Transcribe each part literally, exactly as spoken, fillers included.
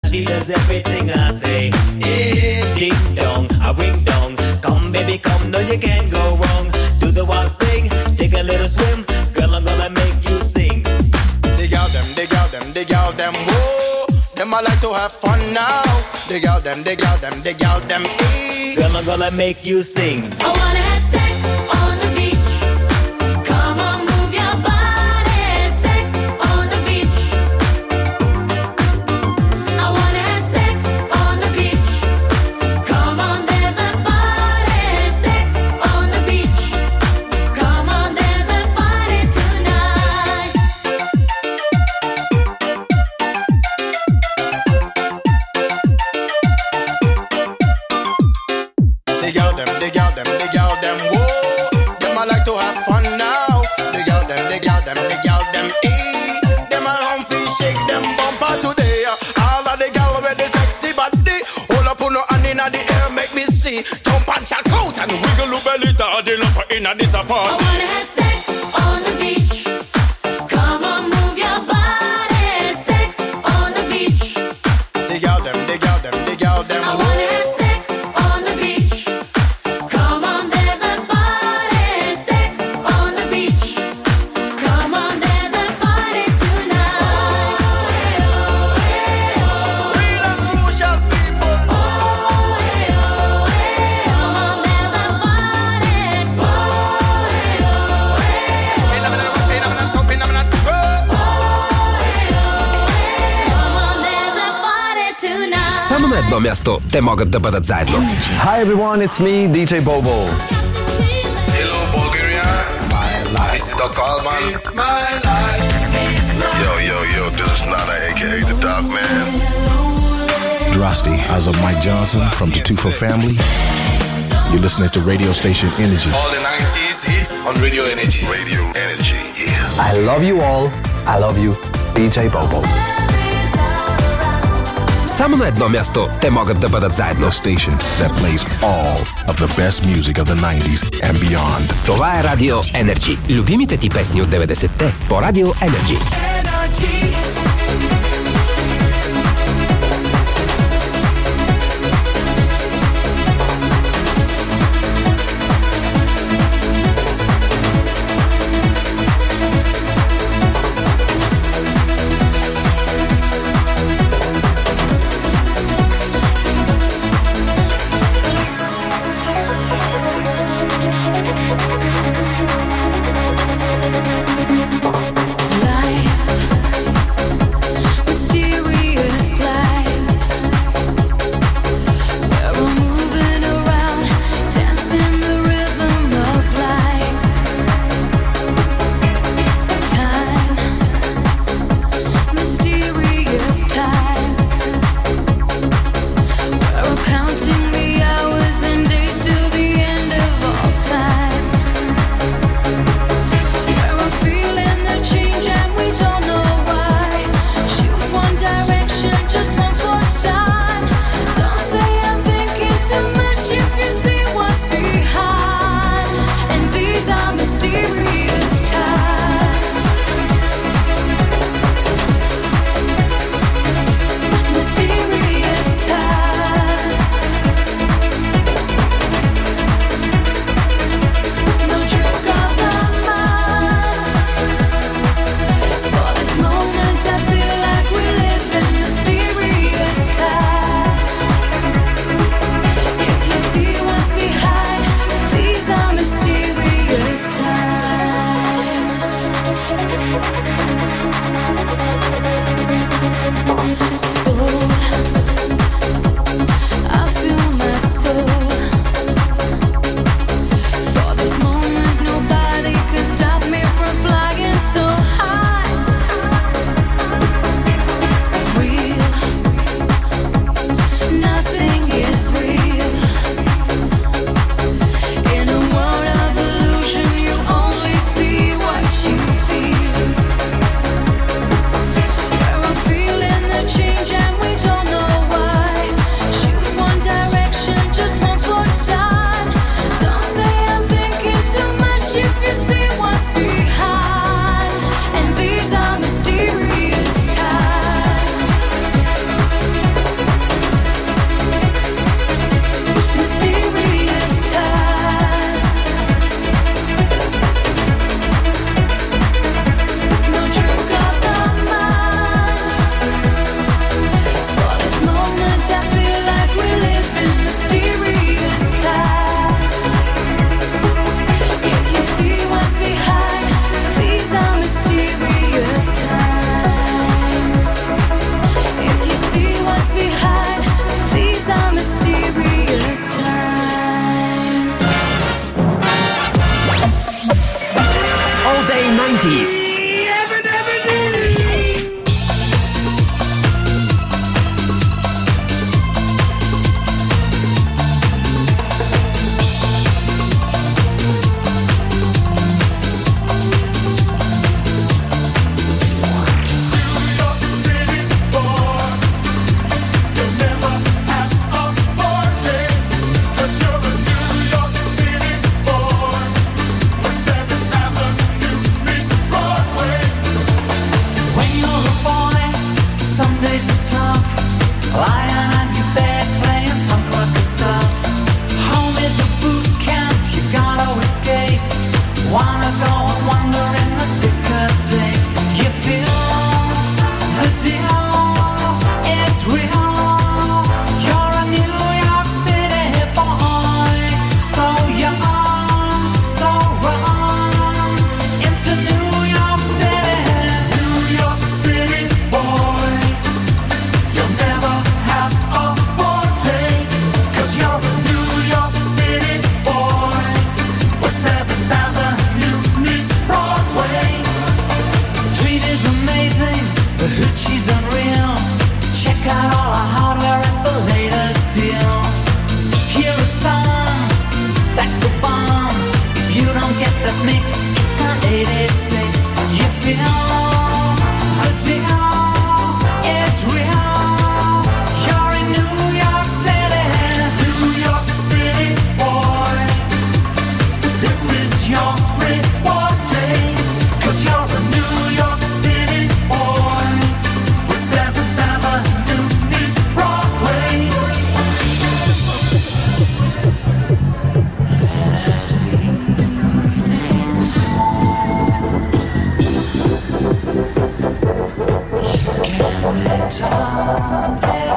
She does everything I say. Hey, ding dong, a ring dong. Come baby, come, no you can't go wrong. Do the one thing, take a little swim. Girl, I'm gonna make you sing. Dig out them, dig out them, dig out them, whoa. Them I like to have fun now. Dig out them, dig out them, dig out them, eat. Girl, I'm gonna make you sing. I wanna have sex on the beach. Come on, move your body. Sex on the beach. I wanna have sex on the beach. Come on, there's a party. Sex on the beach. Come on, there's a party tonight. Dig out them, dig out them, dig out them, whoa. Them I like to have fun now. Dig out them, dig out them, dig out them, eat. Them a humpy shake them bumper today. All of the gal with the sexy body. Hold up on no hand inna the air, make me see. Jump and check out and wiggle your belly. The love inna this I party. wanna have sex on the beach. Come on, move your body. Sex on the beach. Dig out them, dig out them, dig out them, I whoa. wanna have sex on the beach. Come on, there's a party. Sex on the beach. Come on, there's a party tonight. Real and crucial people. Come on, there's a party. In a minute, in a minute, top, in a minute, twirl. Come on, there's a party tonight. Само на едно място те могат да бъдат заедно. Hi everyone, it's me, ди джей Bobo. Hello, Bulgaria. This is Doctor Alban. It's my life. Yo, yo, yo, this is Nana, aka The Dog Man. Drosty, as of Mike Johnson from the Two for Family. You're listening to radio station Energy. All the nineties hits on Radio Energy. Radio Energy, yeah. I love you all. I love you, ди джей Bobo. Само на едно място те могат да бъдат заедно. The station that plays all of the best music of the nineties and beyond. Това е Радио Energy. Любимите ти песни от деветдесетте по Радио Energy. Life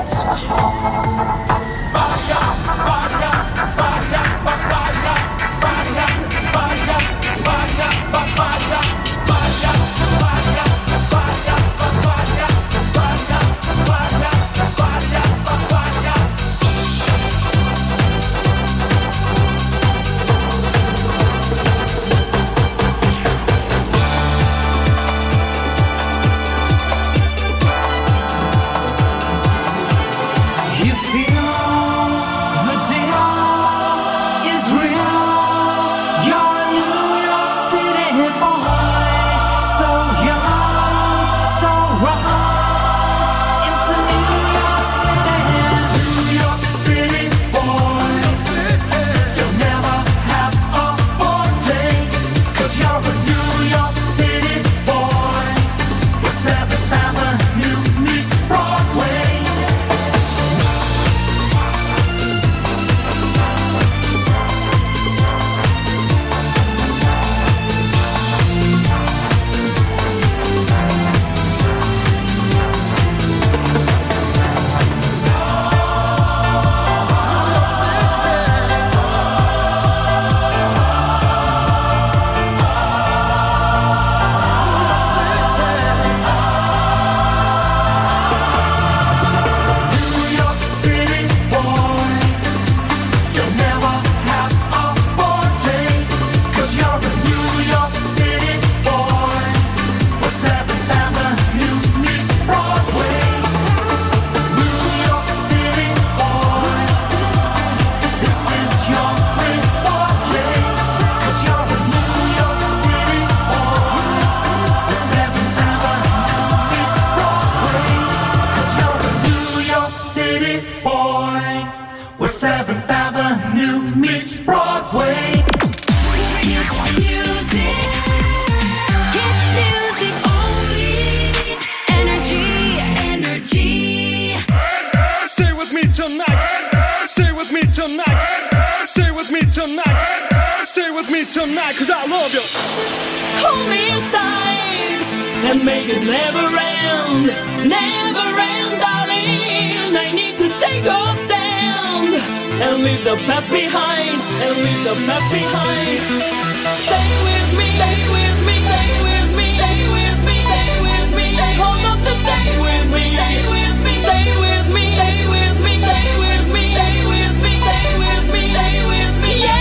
Tonight, 'cause I love you. Hold me tight and make it never end, never end, darling. I need to take a stand and leave the past behind, and leave the past behind. Stay with me, stay with me, stay with me, stay with me, stay with me. Hold on to stay with me, stay with me, stay with me, stay with me, stay with me, stay with me, stay with me, stay with me, yeah.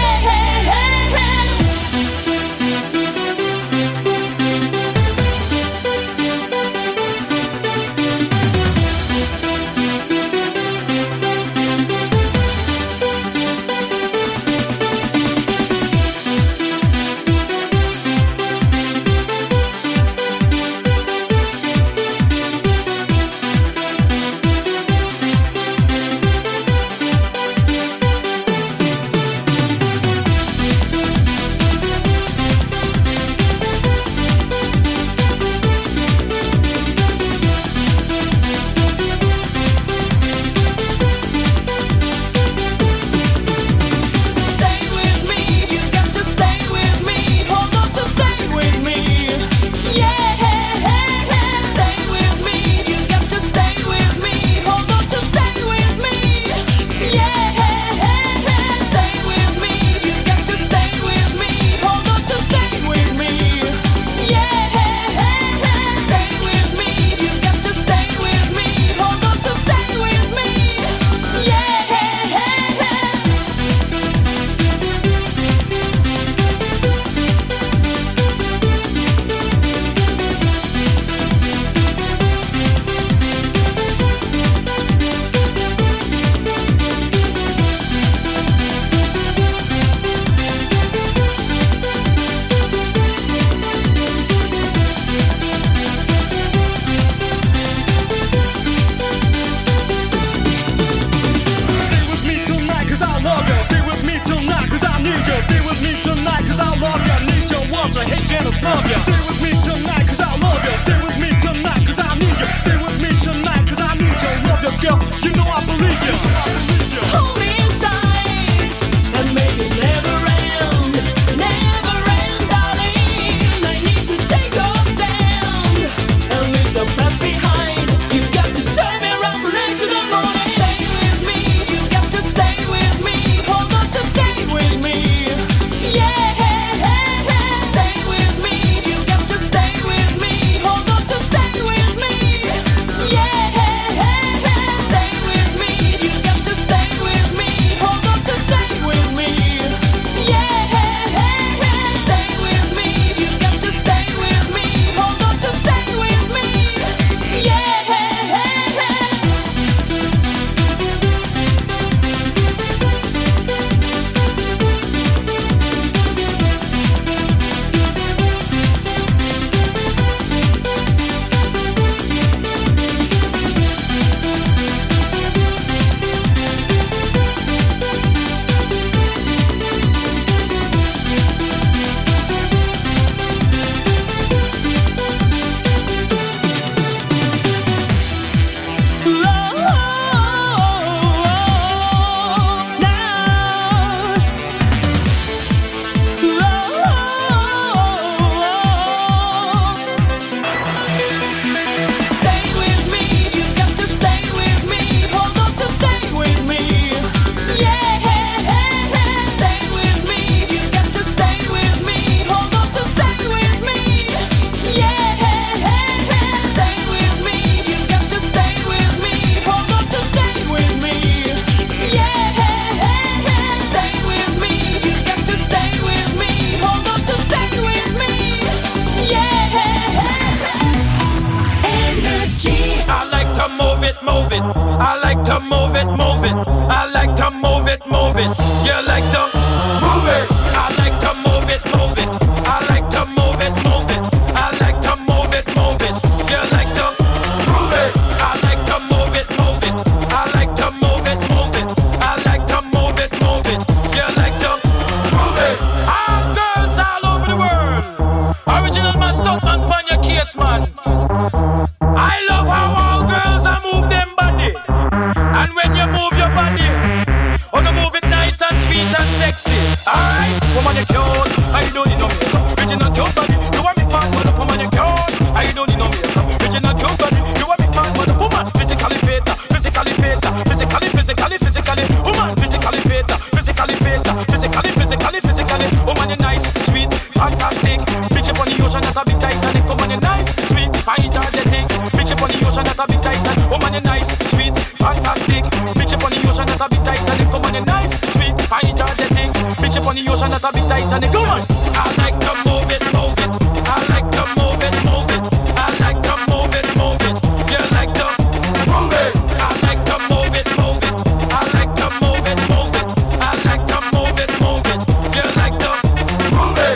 like to move it, move it. I like to move it, move it. You like to move it. I like to move it, move it. I like to move it, move it. I like to move it, move it. You like to move it. I like to move it, move it. I like to move it, move it. I like to move it, move it. You like to move it. All girls all over the world. Original man, stunt man, pon your case, man. I love how all girls are move them body. And when you move your body, oh, you move it nice and sweet and sexy. Alright, woman, you cute. I don't need no makeup. Original cute body. You want me man, mother, woman, you cute. I don't need no makeup. Original cute body. You want me man, mother, woman, physically fit, physically fit, physically, physically, physically, woman, physically fit, physically fit, physically, physically, physically, woman, you nice, sweet, fantastic. Bitch up on the ocean, that's a big Titanic. Woman, you nice, sweet, fine, energetic. Bitch up on the ocean, that's a big Titanic. Woman, you nice, sweet, fantastic. Bitch up on the ocean, that's a big Titanic. Woman, you nice, sweet, fine, energetic. Bitch up on the ocean, that's a big Titanic. Woman, I like to move it, move it. I like to move it, move it. I like to move it, move it. You like to move it. I like to move it, move it. I like to move it, move it. I like to move it, move it. You like to move it.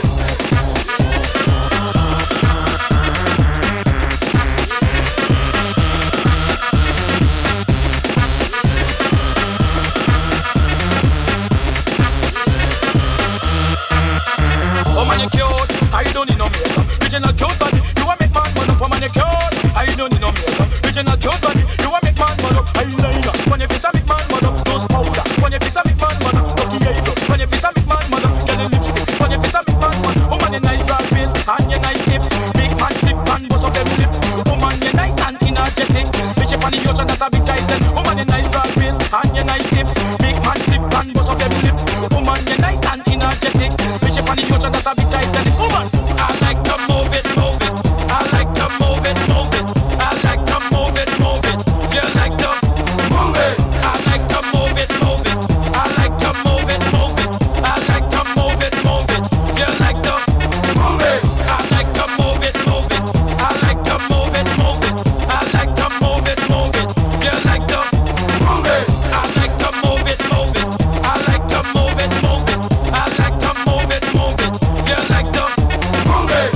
Oh man, you cute. I don't need no makeup. Original cute body. You want make man man up. Oh man, you cute. I don't need no makeup. Original cute body. You want make man man up. Eyeliner. When you face a make man man up. Nose powder. When you face a make man man up. Lucky eyebrow. When you face a make man man up. Get a lipstick. When you face a make man man up. Oh man, you nice broad face and you nice hip. Big man flip and bust up them lip. Oh man, you nice and energetic. Bitch up on the ocean, that's a big Titan. Oh man, you nice broad face and you nice hip. Big man flip and bust up them lip. Oh man, you nice and energetic. Bitch up on the ocean, that's a big Titan. Woman, I like to move it, move it. I like to move it, move it. I like to move it, move it. You like to move it. I like to move it, move it. I like to move it, move it. I like to move it, move it. You like to move it. I like to move it, move it. I like to move it, move it. I like to move it, move it. You like to move it. I like to move it, move it. I like to move it, move it. I like to move it, move it. You like to move it.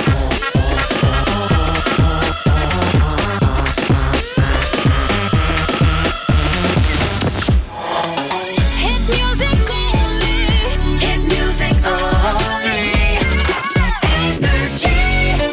Hit music only. Hit music only. Energy.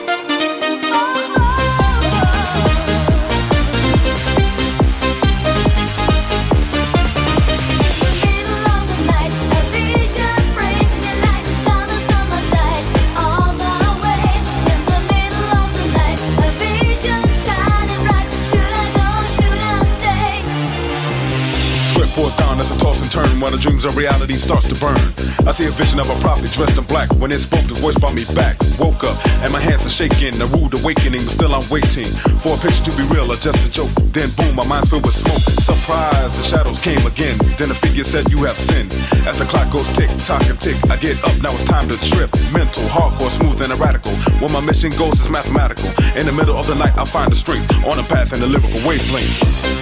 Middle of the night, a vision brings me light. Colors on my side, all the way. In the middle of the night, a vision shining bright. Should I go? Should I stay? Sweat pours down as I toss and turn while the dreams of reality starts to burn. I see a vision of a prophet dressed in black. When it spoke, the voice brought me back. Woke up and my hands are shaking. A rude awakening, but still I'm waiting for a picture to be real or just a joke. Then boom, my mind's filled with smoke. Surprise, the shadows came again. Then the figure said, "You have sinned." As the clock goes tick, tock and tick, I get up. Now it's time to trip. Mental, hardcore, smooth and radical. Where my mission goes is mathematical. In the middle of the night, I find the strength on a path in the lyrical wavelength.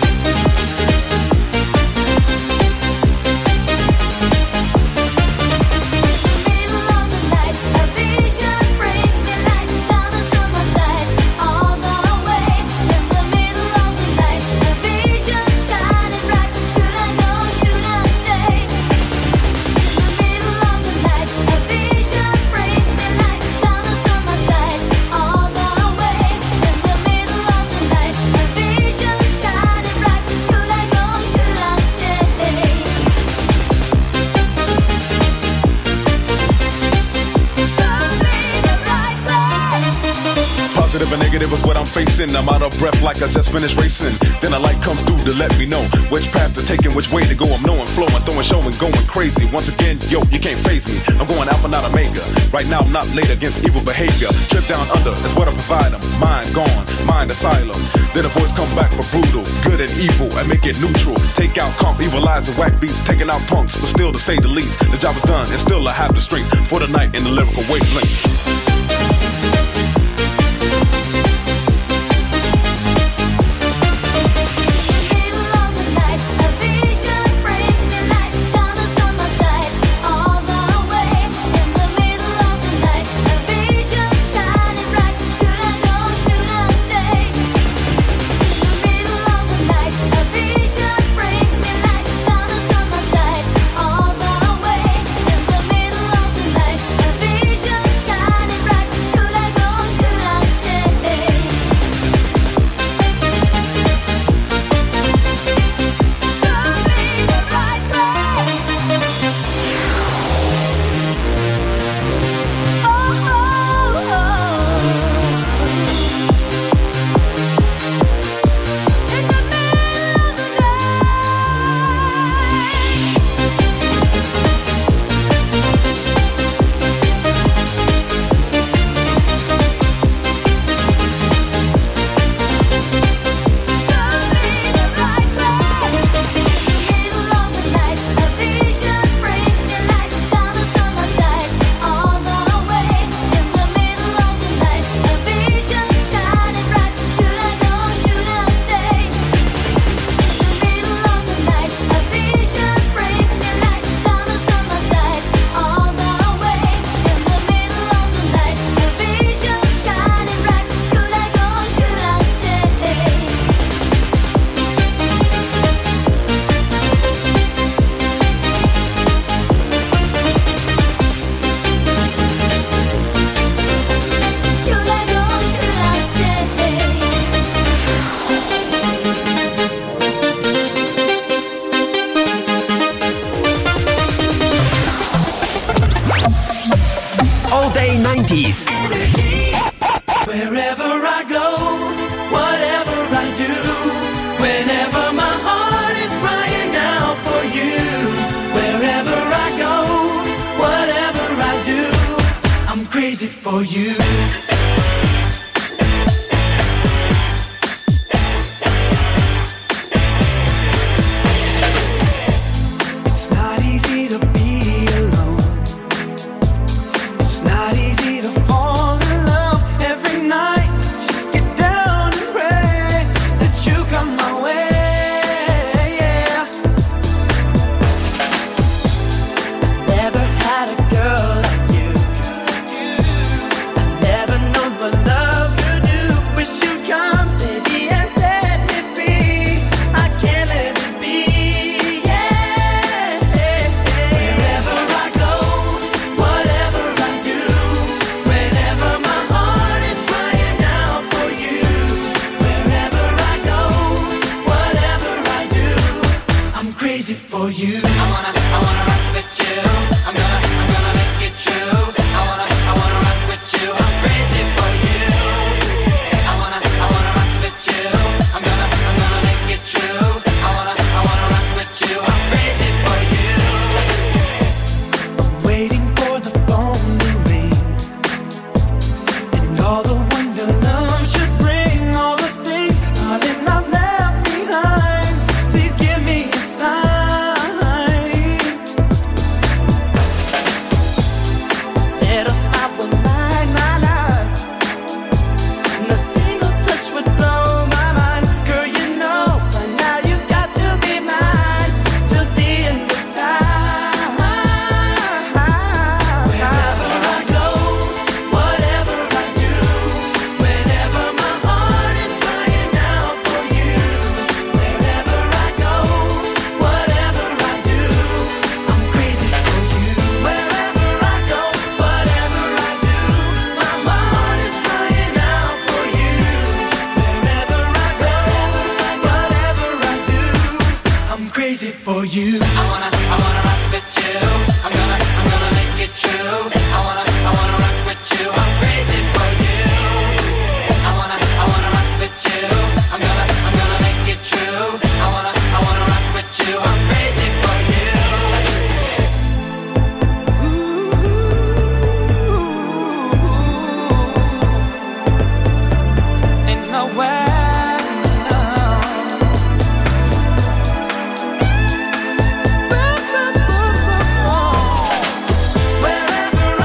Middle of the night, a vision brings me light. Colors on my side, all the way. In the middle of the night, a vision shining bright. Should I go? Should I stay? In the middle of the night, a vision brings me light. Colors on my side, all the way. In the middle of the night, a vision shining bright. Should I go? Should I stay? Show me the right way. Positive and negative is what I'm facing. I'm out of breath like I just finished racing. Then a light comes through to let me know which path to take and which way to go. I'm knowing, flowing, throwing, showing, going crazy. Once again, yo, you can't phase me. I'm going alpha, not omega. Right now, I'm not late against evil behavior. Trip down under is what I provide them. Mind gone, mind asylum. Then a voice come back for brutal, good and evil, and make it neutral. Take out comp, evilize and whack beats, taking out punks, but still to say the least, the job is done, and still I have the strength for the night in the lyrical wavelength. Middle of the night. Kiss. Wherever I go, whatever I do, whenever my heart is crying out for you, wherever I go, whatever I do, I'm crazy for you. It's not easy to be alone. It's not easy to fall in love every night. Just get down and pray that you come my way. Yeah. Never had a girl like you. I never known what love could do. Wish you'd come, baby, and set me free. I can't let it be. Yeah. Wherever I go, whatever I do, whenever my heart is crying out for you, wherever I go, whatever I do, I'm crazy for you. I wanna, I wanna rock with you. I'm gonna, I'm gonna make it true. I wanna, I wanna rock with you. I'm crazy for you. I wanna, I wanna rock with you. I'm gonna, I'm gonna make it true. I wanna, I wanna rock with you. I'm crazy for you. I'm waiting for the phone to ring, and all the wonder love should bring, all the things, darling, I've left behind. Please give me a sign. Little smile would light my life, and a single touch would blow my mind. Girl, you know by now you got to be mine till the end of time. Wherever I go, whatever I do, whenever my heart is crying out for you, wherever I go, whatever I do, I'm crazy for you. Wherever I go, whatever I do, my heart is crying out for you. Wherever I go, whatever I do, I'm crazy for you. I wanna, I wanna rock with you. I'm gonna, I'm gonna make it true. I wanna, I wanna rock with you. I'm crazy for you. I wanna, I wanna rock with you. I'm gonna, I'm gonna make it true. I wanna, I wanna rock with you. I'm crazy for you. Ain't no way. Wherever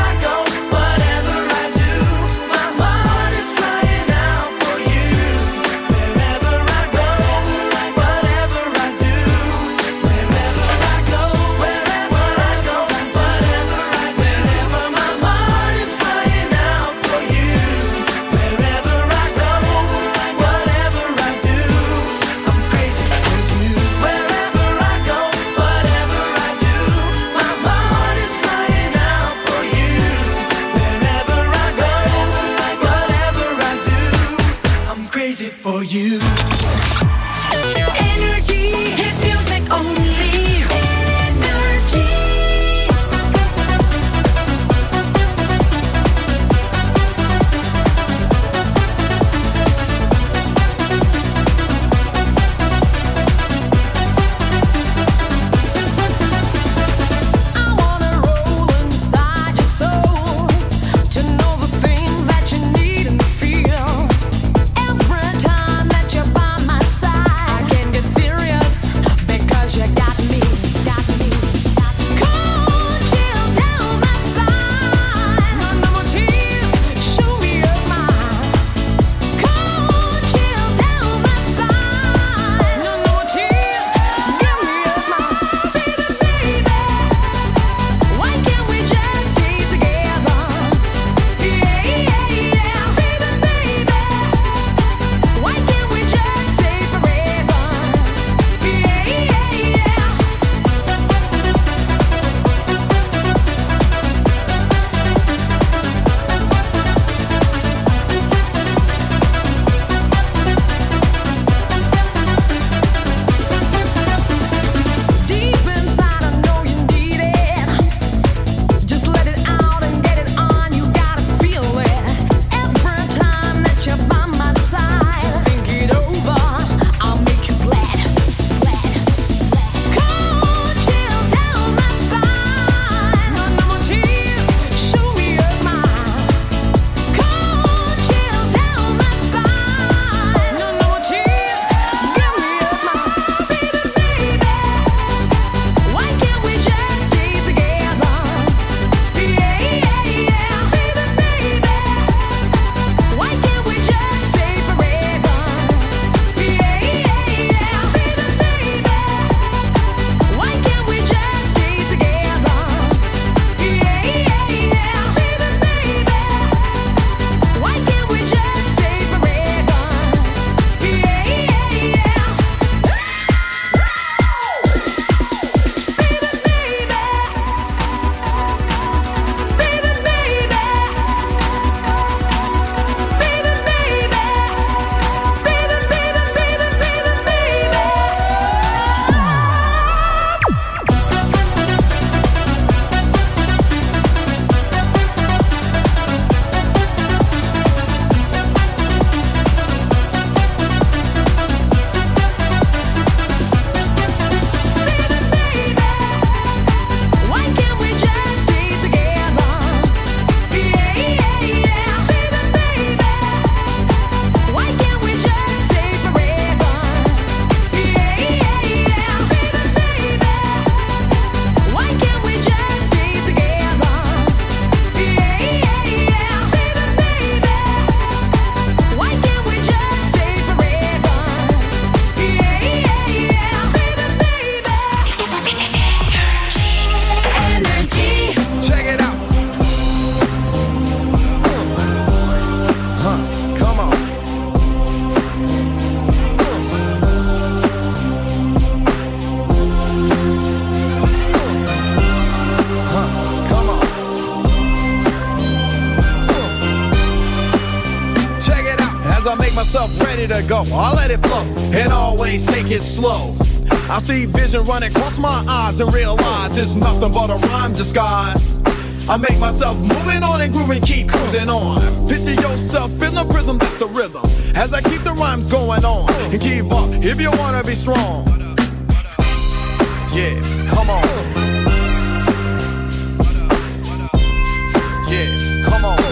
ready to go. I'll let it flow and always take it slow. I see vision running across my eyes and realize it's nothing but a rhyme disguise. I make myself moving on and grooving, keep cruising on. Picture yourself in the prism, that's the rhythm. As I keep the rhymes going on and keep up if you wanna be strong. Yeah, come on. Yeah, come on.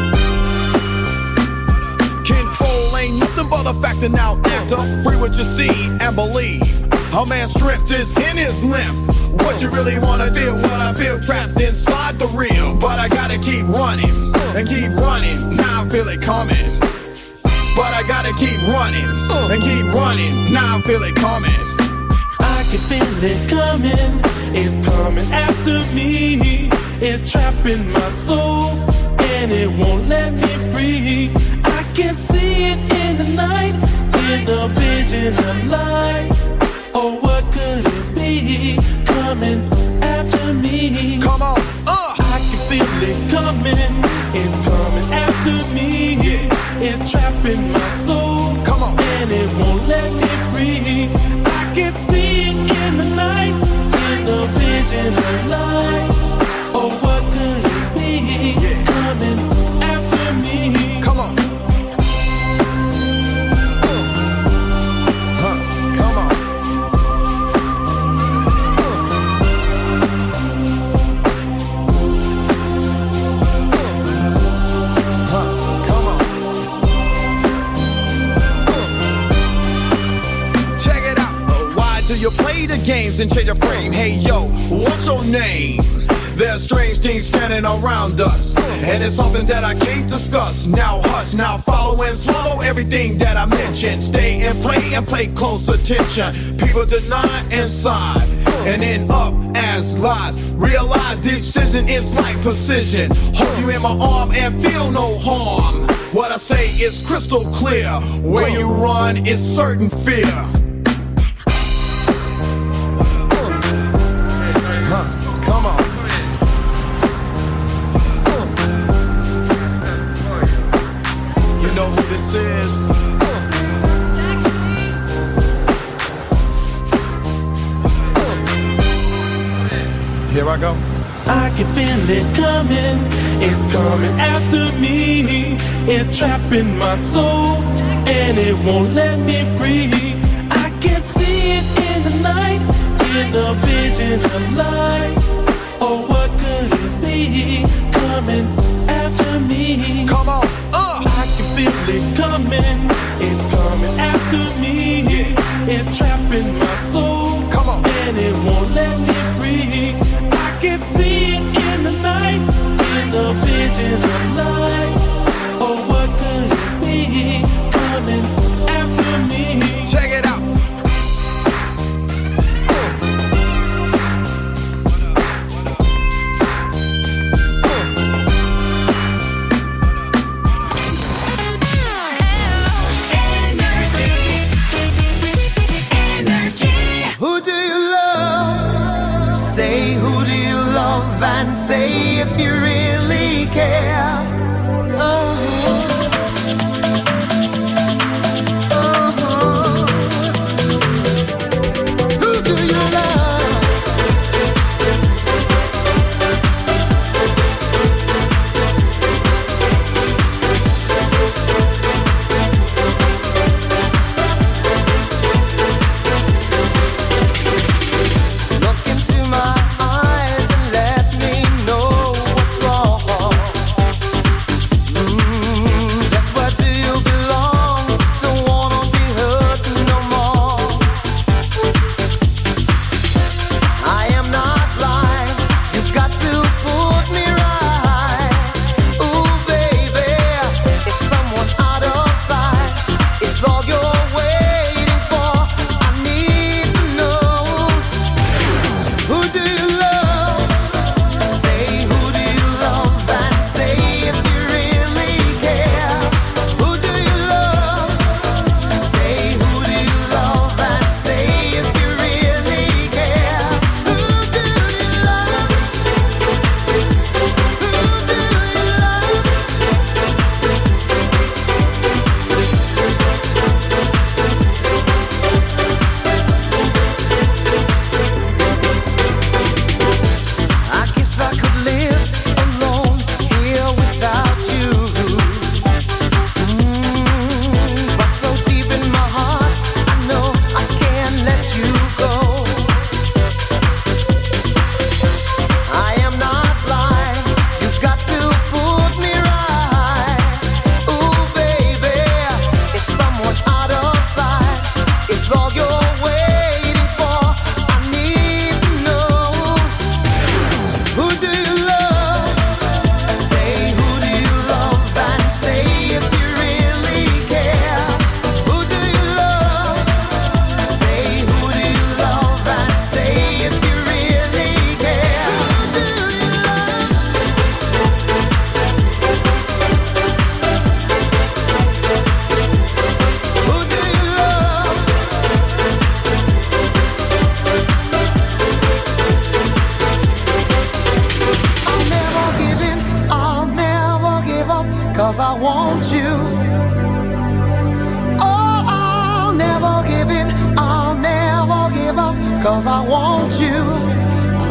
Control ain't nothing but a factor now. Actor, free what you see and believe. A man's strength is in his length. What you really wanna feel, what I feel trapped inside the real. But I gotta keep running and keep running. Now I feel it coming. But I gotta keep running and keep running. Now I feel it coming. I can feel it coming. It's coming after me. It's trapping my soul and it won't let me free. I can see it in the night, in the vision of light. Oh, what could it be? Coming after me. Come on, uh. I can feel it coming. It's coming after me. Yeah. It's trapping my soul. Come on, and it won't let me free. I can see it in the night, in the vision of light. Oh, what could it be? Yeah. Coming after me. Come on. Huh, come on. You play the games and change your frame. Hey yo, what's your name? There's strange things standing around us, and it's something that I can't discuss. Now hush, now follow and swallow everything that I mentioned. Stay and play and pay close attention. People deny inside and end up as lies. Realize decision is like precision. Hold you in my arm and feel no harm. What I say is crystal clear. Where you run is certain fear. Come on. You know who this is? Here I go. I can feel it coming. It's coming after me. It's trapping my soul and it won't let me free. I can see it in the night, in the vision of light. Oh, what could it be? Coming after me. Come on, uh. I can feel it coming. It's coming after me. Yeah. It's trapping my soul. Come on, and it won't let me free. I can see it in the night, in the vision of light. Oh, what could it be? Coming after me. Check it out. And say if you really care. Uh-huh. Uh-huh. Who do you love? Look into my eyes and let me know what's wrong.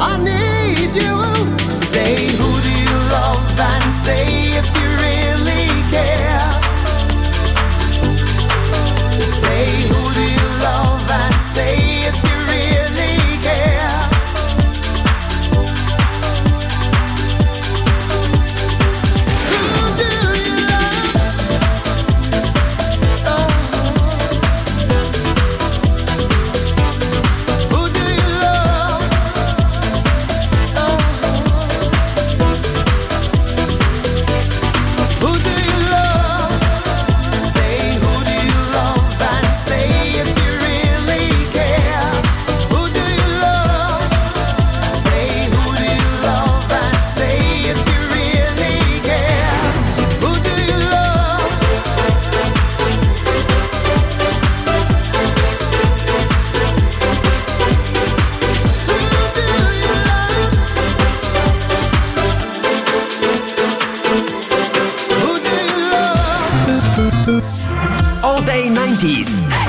I need you. Say who do you love and say if you really care. Say who do you love and say if you really care. Who do you love? Oh. Who do you love? Oh. Who do you love? Say who do you love and say if you really care. Who do you love? Say who do you love and say if you really care. Who do you love? Who do you love? All Day nineties.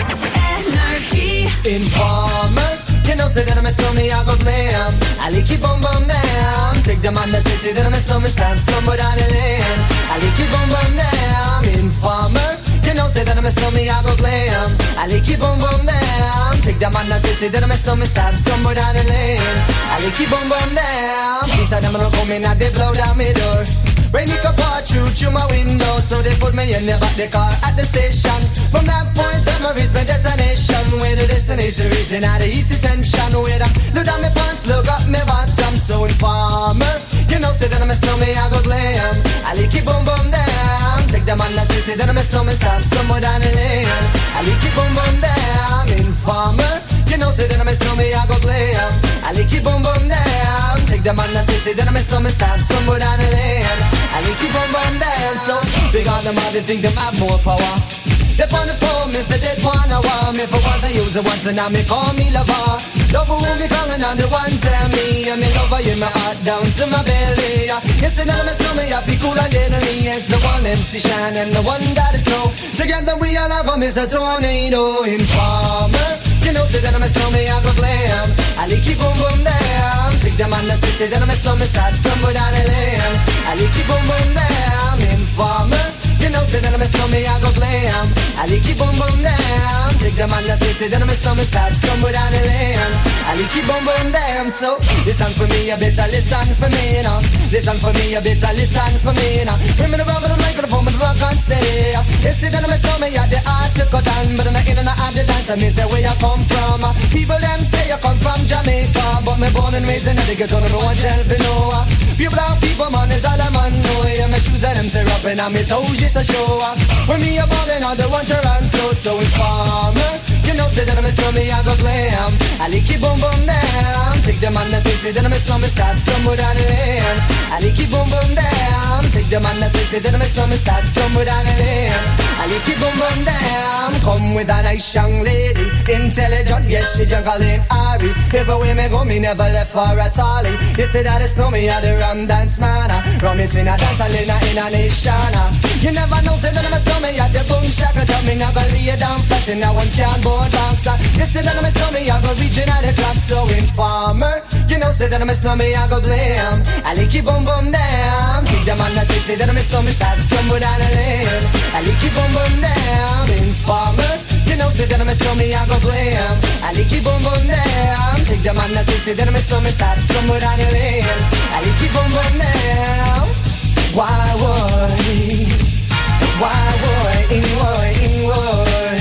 Energy. Informer, you know, say that I'm a stormy, I go glam. I like keep on bum down. Take the man that say, say that I'm a stormy, stamp somewhere down the lane. I like keep on bum down. Informer, you know, say that I'm a stormy, I go glam. I like keep on bum down. Take the man that say, say that I'm a stormy, stamp somewhere down the lane. I like keep on bum down. Please tell them I'm come in and they blow down my door. Rain it up all through, through my window. So they put me in the back the car at the station. From that point on I reach my destination. Where the destination region at the east detention. Where I look down my pants, look up my bottom. So informer, you know say that I'm a snowman, I go glam. I like it boom boom down. Take the man that say, say that I'm a snowman, stop somewhere down the lane. I like it boom boom down. Informer, you know say that I'm a snowman, I go glam. I like it boom boom down. Take the man that say, say that I'm a snowman, stop somewhere down the lane. I like keep on run down, so big on them all, they think them have more power. They on the phone, me say they wanna war me. For once I use it once and now me call me lover. Lover who me calling on the one tell me. And me lover in my heart down to my belly. Yes, and I'm a snowman, I feel cool and deadly. It's the one M C Shine and the one that is snow. Together we all have them is a tornado. Informer, you know say that I'm a snowman, I go glam. I like keep boom boom down. Take the man that say, say that I'm a snowman, start somewhere down the lane. I like keep boom boom down. Informer, you know say that I'm a snowman, I go glam. I like keep boom boom down. Take the man that say, say that I'm a snowman, start somewhere down the lane. I like keep boom boom down. So listen for me, you better listen for me now. Listen for me, you better listen for me now. Bring me the rubber, the microphone, and rock and stay. You say that I'm a snowman, you the art to cut down, but I'm not in and out the dance. I mean say where you come from. People them say you come from Jamaica, but me born and raised in the ghetto, no one tell for no. Pure black people, man, is all I'm on. No, yeah, my shoes and them tear up and I'm toes just a show. When me a ballin' on the one Toronto, so informer, you know say that I'm a snowman, I go glam. I like it boom boom down. Take the man that say, say that I'm a snowman, start somewhere down the lane. I like it boom boom down. Take the man that say, say that I'm a snowman, start somewhere down the lane. I like it boom boom down. Come with a nice young lady, intelligent, yes she jungle in Ari. Everywhere me go, me never left for a tally. You say that it's snowman, you're the rum dance man. Rum it in a dance, I in a, in a nation. You never know, say that I'm a snowman, you're the boom shaka. Tell me never lay down flat in a one can board box. You say that I'm a snowman, I go reaching at the top. So informer, you know say that I'm a snowman, I go blame. I like it boom boom down. Take the man that say, say that I'm a snowman, start somewhere down the lane. I like it boom boom down. Informer, you know say that I'm a snowman, I go blame. I like it boom boom down. Take the man that say, say that I'm a snowman, start somewhere down the lane. I like it boom boom down. Why would, why would, in why, in why?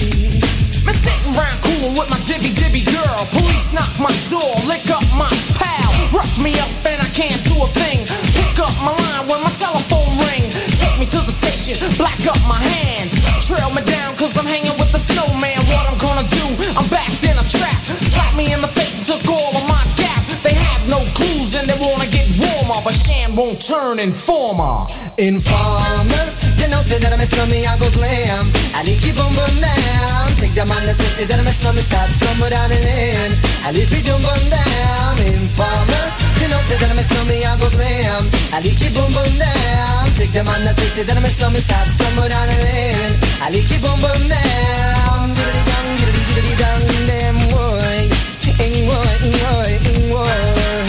Me sitting round cool with my dibby dibby girl. Police knock my door, lick up my pal. Rough me up and I can't do a thing. Pick up my line when my telephone ring. Take me to the station, black up my hands. Trail me down cause I'm hanging with the snowman. What I'm gonna do, I'm backed in a trap. Slap me in the face and took all of my gap. They have no clues and they wanna get warmer, but Shan won't turn informer. Informer, you know say that I'm a snowman, I go glam. I like it boom boom down. Take the man that say, say that I'm a snowman, start somewhere down the lane. I like it boom boom down. Informer, you know say that I'm a snowman, I go glam. I like it boom boom down. Take the man that say, say that I'm a snowman, start somewhere down the lane. I like it boom boom down. Diddly dong, diddly diddly dong, damn boy, ing boy, ing boy, ing boy.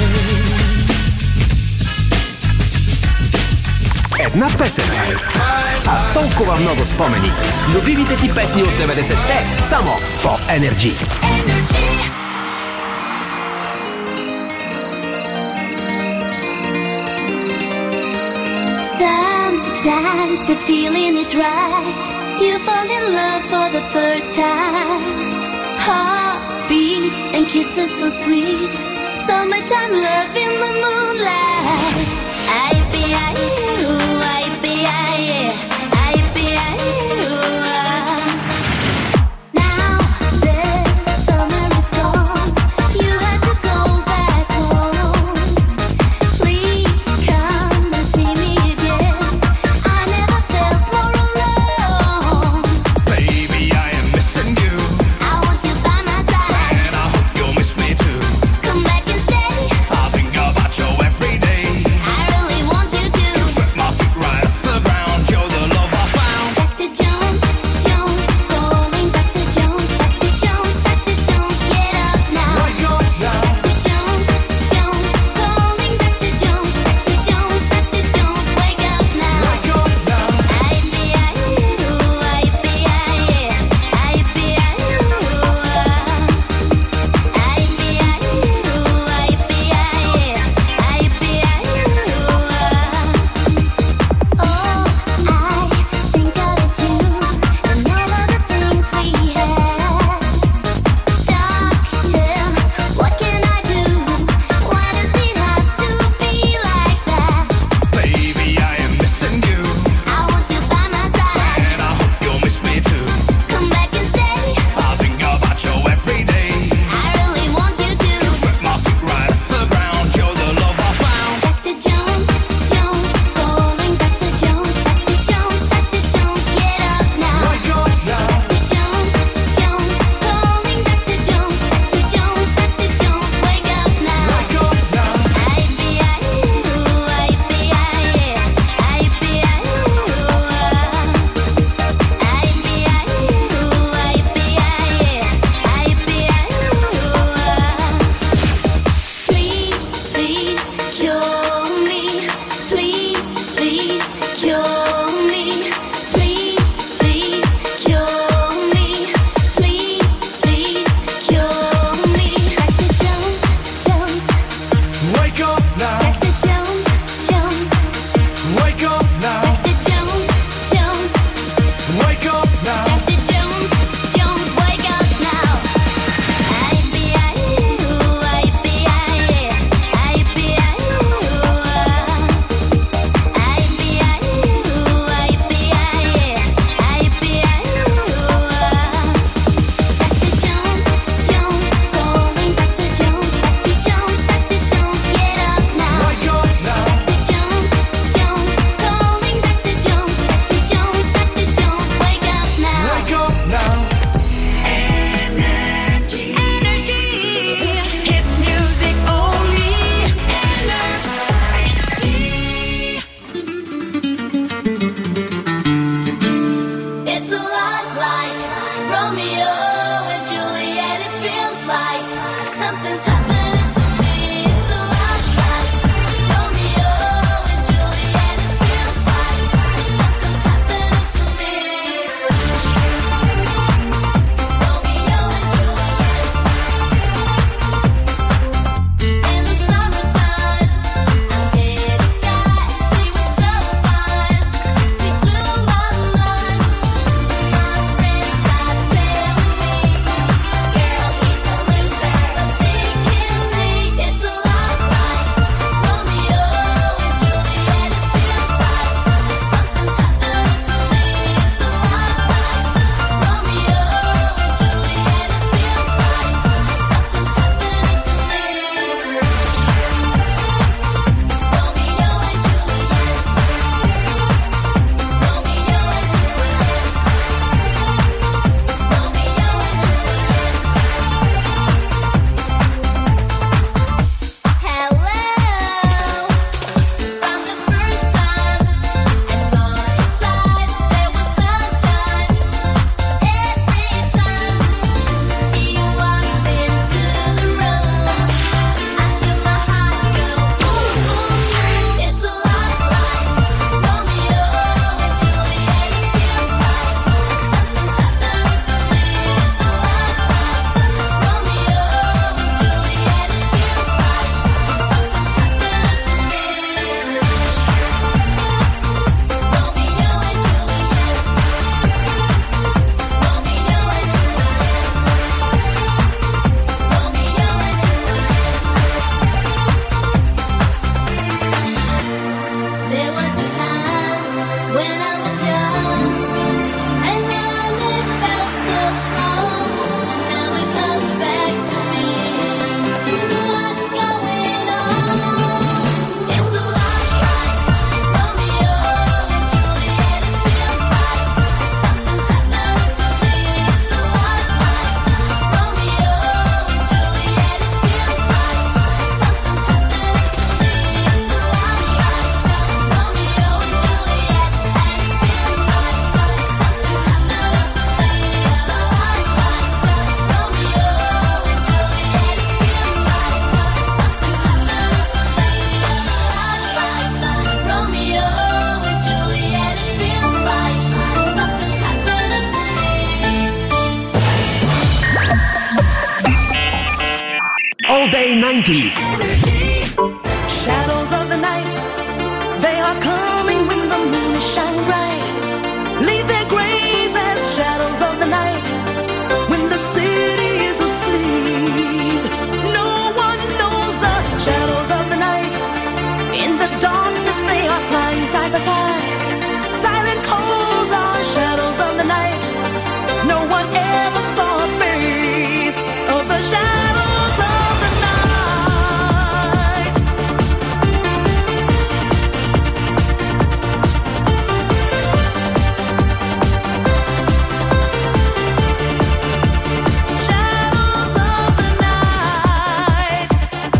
na peseme. A toľko vám mnogo spomení. Ľubivite ti pesni od deväťdesiate samo po Energy. Sometimes the feeling is right. You fall in love for the first time. Heartbeat and kisses so sweet. Summertime love in the moonlight. I be I you, I be I, I be I you. Now the summer is gone. You have to go back home. Please come and see me again. I never felt more alone. Baby, I am missing you, I want you by my side. and I hope you'll miss me too. Come back and stay. I think about you every day. I really want you to. Set my feet nineties. Shadows of the night, they are coming when the moon is shining bright. Leave their graves as shadows of the night when the city is asleep. No one knows the shadows of the night. In the darkness they are flying side by side. Silent coals are shadows of the night. No one ever saw a face of the shadows of the night. Shadows of the night.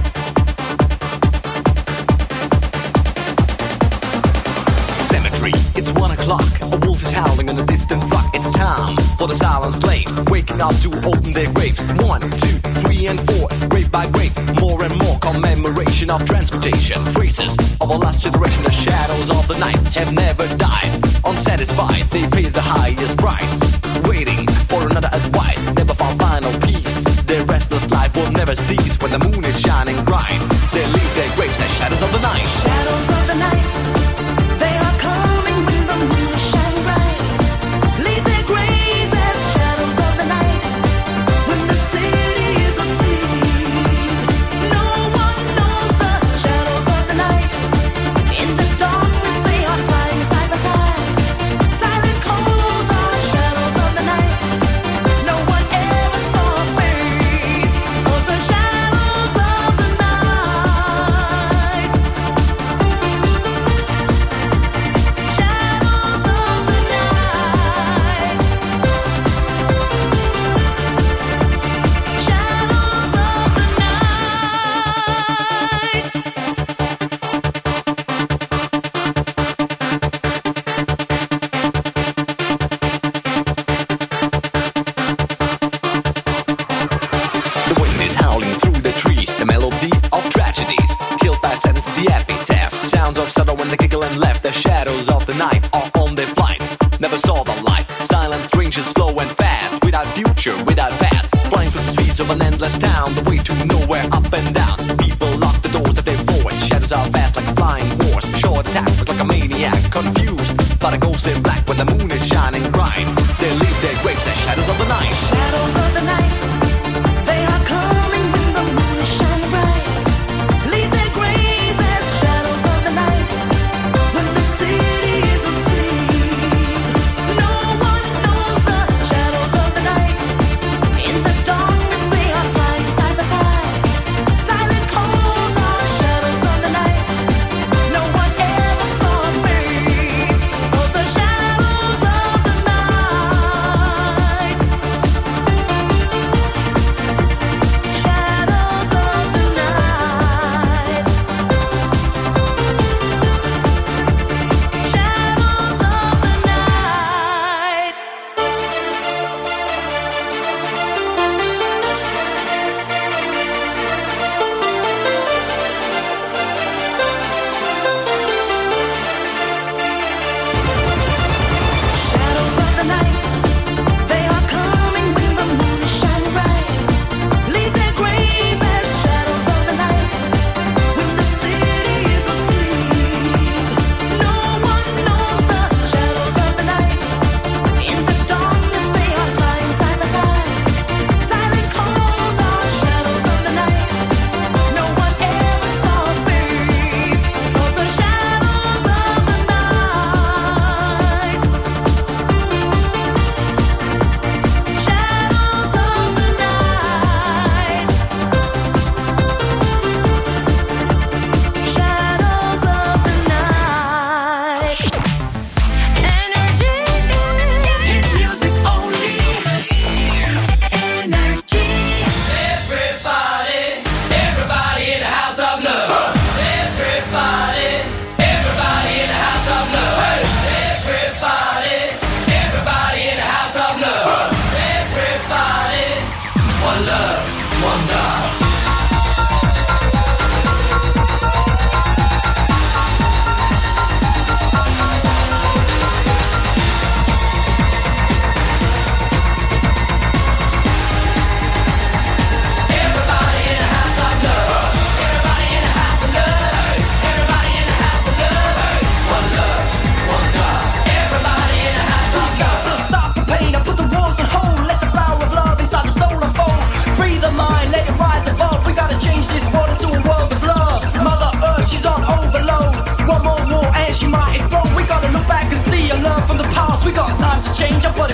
Cemetery, it's one o'clock. A wolf is howling on a distant rock. It's time for the silent slaves waking up to open their graves. One, two, three, and four, grave by grave. More and more commemoration of transportation. Traces of a last generation. The shadows of the night have never died. Unsatisfied, they pay the highest price. Waiting for another advice. Never found final peace. Their restless life will never cease when the moon is shining bright. They leave their graves as shadows of the night. Shadows of the night, they are coming when the moon is shining bright. Leave their graves as shadows of the night when the city is asleep. No one knows the shadows of the night. In the darkness they are flying side by side. Silent coals are shadows of the night. No one ever saw a face of the shadows of the night.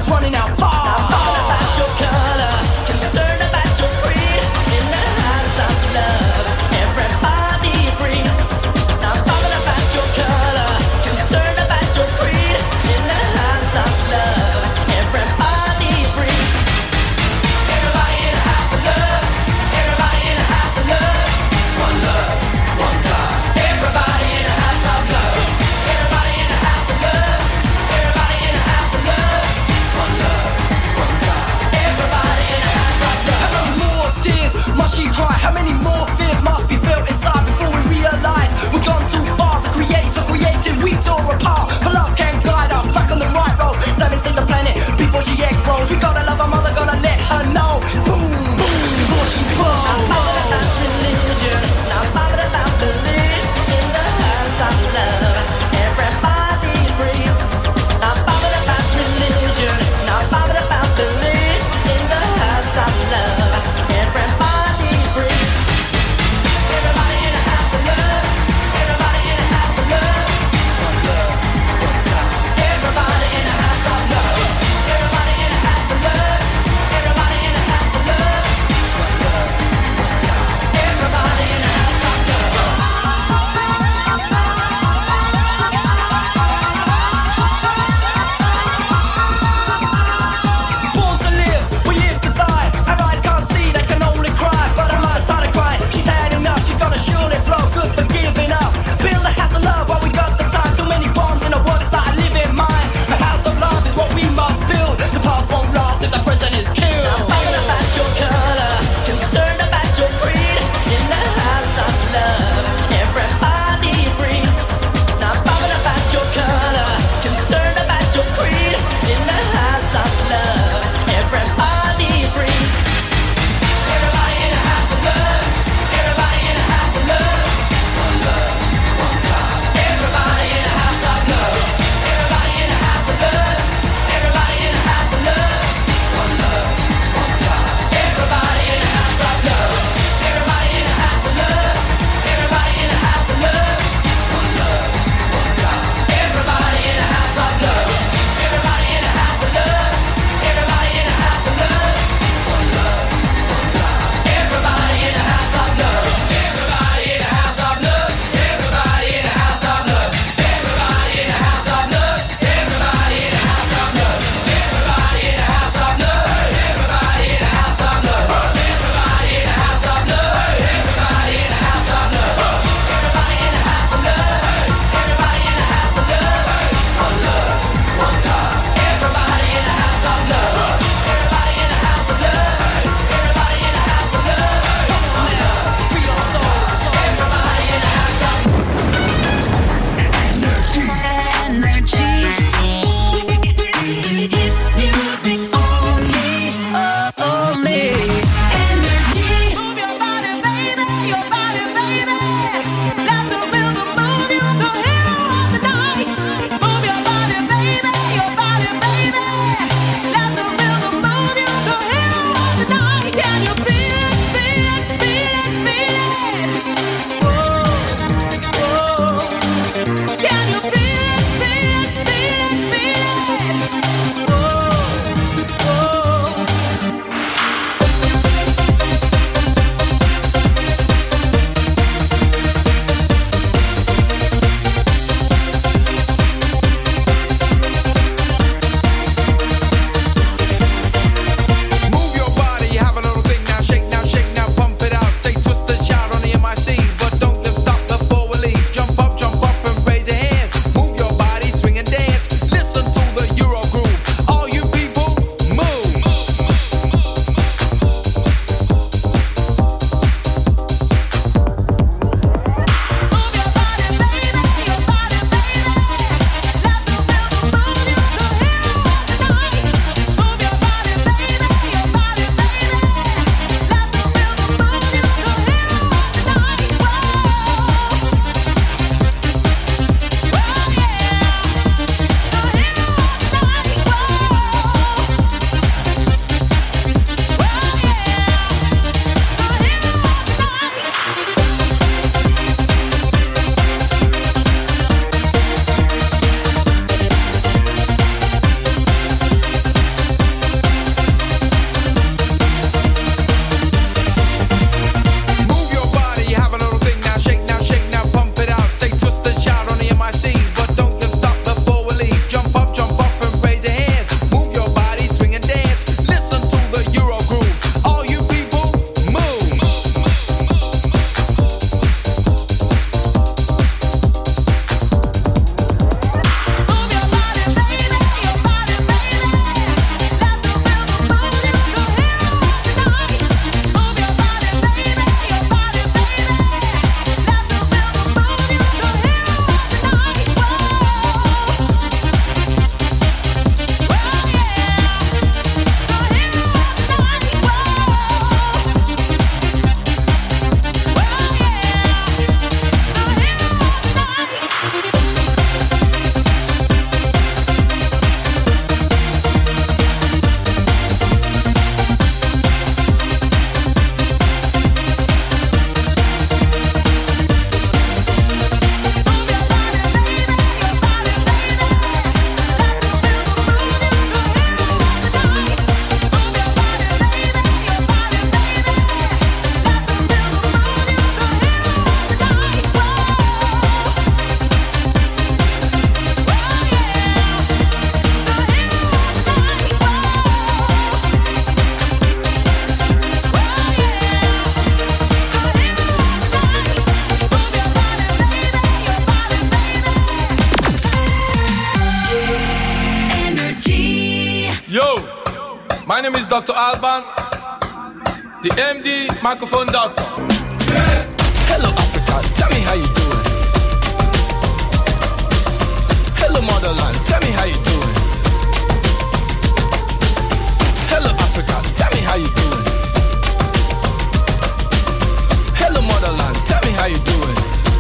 is running out far. Not bothered about your color, concerned about your creed. In the house of love, everybody's free. Not bothered about your color, concerned about your creed. In the house of love, everybody's free. Everybody in the house of love, everybody in the house of love. One love, one God. Everybody in the house of love, everybody in the house of love, everybody in the house of love. One love, one name is Doctor Alban, the M D microphone doctor. Hello Africa, tell me how you doing. Hello motherland, tell me how you doing. Hello Africa, tell me how you doing. Hello motherland, tell me how you doing.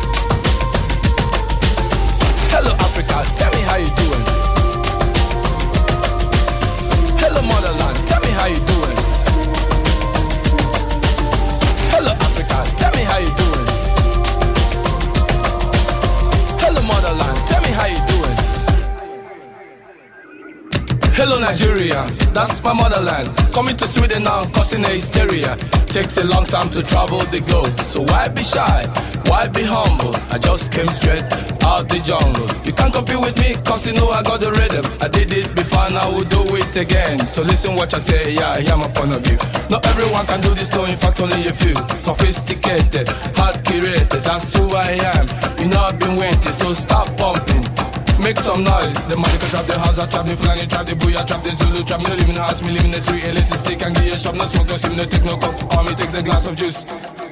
Hello Africa, tell me how you doing. Hello motherland, tell me how you doing. Hello Africa, tell me how you doing. Hello motherland, tell me how you doing. Hello Nigeria, that's my motherland. Coming to Sweden now, causing a hysteria. Takes a long time to travel the globe, so why be shy? Why be humble? I just came straight out the jungle. You can't compete with me, cause you know I got the rhythm. I did it before and I will do it again. So listen what I say, yeah, hear my point of view. Not everyone can do this, no, in fact only a few. Sophisticated, hard curated, that's who I am. You know I've been waiting, so stop pumping. Make some noise. The magical trap, the house, I trap, the flying trap, the booyah trap, the Zulu trap. Me no live in the house, me live in the street. Elitist stick and give you a shop, no smoke, no sim, no take no coke. All me takes a glass of juice.